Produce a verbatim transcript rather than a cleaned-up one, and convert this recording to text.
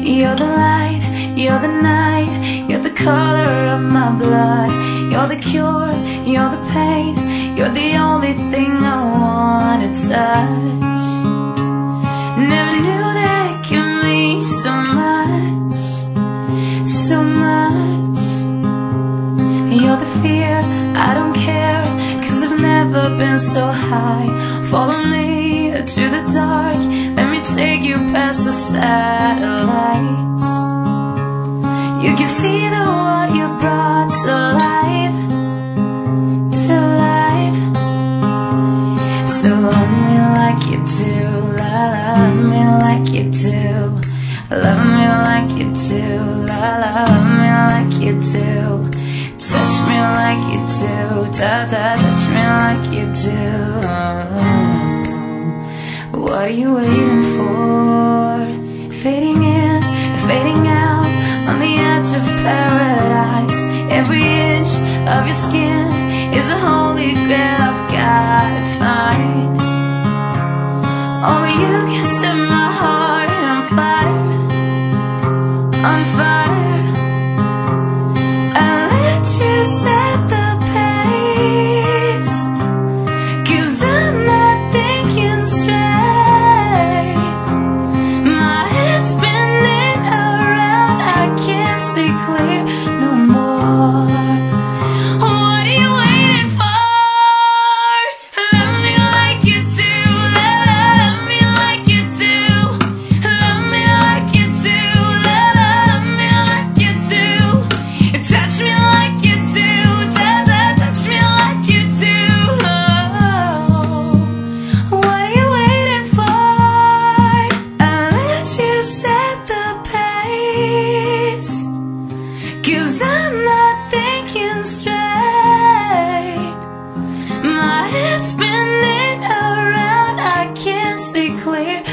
You're the light, you're the night, you're the color of my blood. You're the cure, you're the pain, you're the only thing I wanna touch. Never knew that it could mean so much, so much. You're the fear, I don't care, 'cause I've never been so high. Follow me to the dark, let me take you past the satellites. You can see the what you brought to life, to life. So love me like you do, la la, love me like you do. Love me like you do, la la, love me like you do. Touch me like you do, da da, touch me like you do. What are you waiting for? Fading in, fading out, on the edge of paradise. Every inch of your skin is a holy grail I've gotta find. Only you can set my heart on fire, on fire. I'll let you set the pace, 'cause I'm not thinking straight. My head's spinning around, I can't see clear no more. What are you waiting for? Love me like you do, love me like you do. Love me like you do, love me like you do. Touch me like you do, da da, touch me like you do. What are you waiting for? Unless you set the pace, 'cause I'm not thinking straight. My head's spinning around, I can't see clear